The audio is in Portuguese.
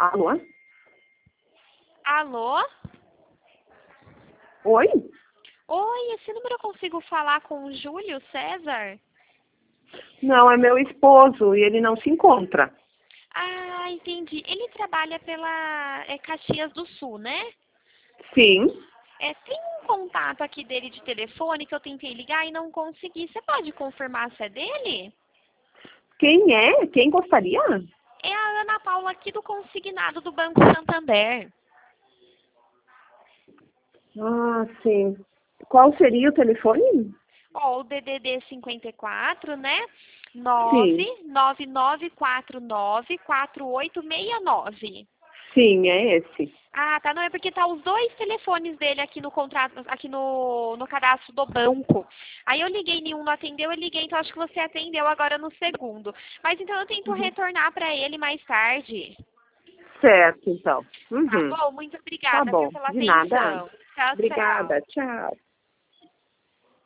Alô? Alô? Oi? Oi, esse número eu consigo falar com o Júlio César? Não, é meu esposo e ele não se encontra. Ah, entendi. Ele trabalha pela Caxias do Sul, né? Sim. Tem um contato aqui dele de telefone que eu tentei ligar e não consegui. Você pode confirmar se é dele? Quem é? Quem gostaria? É a Ana Paula aqui do Consignado do Banco Santander. Ah, sim. Qual seria o telefone? Ó, o DDD 54, né? Sim. 999494869. Sim, é esse. Ah, tá. Não, é porque tá os dois telefones dele aqui no contrato, aqui no cadastro do banco. Aí eu liguei, nenhum não atendeu, eu liguei, então acho que você atendeu agora no segundo. Mas então eu tento Uhum. retornar para ele mais tarde. Certo, então. Tá Uhum. bom? Muito Tá obrigada, viu, bom. pela De nada. atenção. Tchau, tchau. Obrigada. Tchau.